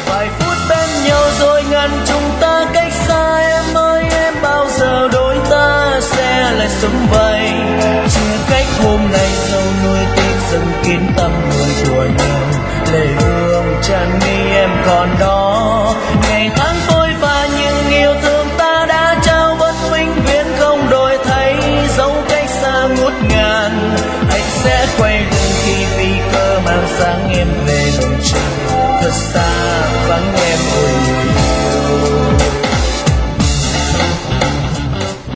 vài phút bên nhau rồi ngăn chúng ta cách xa. Em ơi em bao giờ đôi ta sẽ lại sớm vậy, chia cách hôm nay dẫu nuối tiếc dâng kín tâm người của nhau. Lệ hương tràn mi em còn đó, ngày tháng phôi pha nhưng yêu thương ta đã trao vẫn vĩnh viễn không đổi thay. Dẫu cách xa ngút ngàn anh sẽ quay lưng khi phi cơ mang sáng em về đường trời thật xa vắng em ôi người.